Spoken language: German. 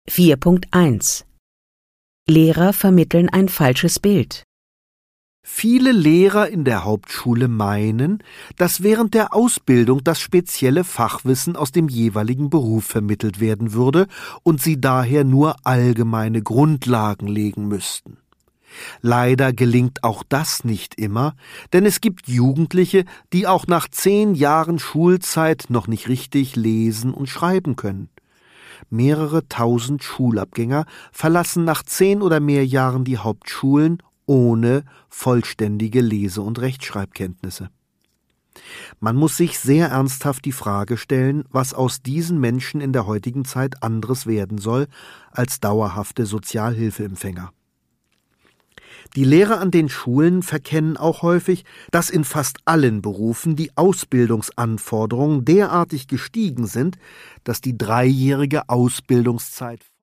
4.1 Lehrer vermitteln ein falsches Bild. Viele Lehrer in der Hauptschule meinen, dass während der Ausbildung das spezielle Fachwissen aus dem jeweiligen Beruf vermittelt werden würde und sie daher nur allgemeine Grundlagen legen müssten. Leider gelingt auch das nicht immer, denn es gibt Jugendliche, die auch nach 10 Jahren Schulzeit noch nicht richtig lesen und schreiben können. Mehrere tausend Schulabgänger verlassen nach 10 oder mehr Jahren die Hauptschulen ohne vollständige Lese- und Rechtschreibkenntnisse. Man muss sich sehr ernsthaft die Frage stellen, was aus diesen Menschen in der heutigen Zeit anderes werden soll als dauerhafte Sozialhilfeempfänger. Die Lehrer an den Schulen verkennen auch häufig, dass in fast allen Berufen die Ausbildungsanforderungen derartig gestiegen sind, dass die 3-jährige Ausbildungszeit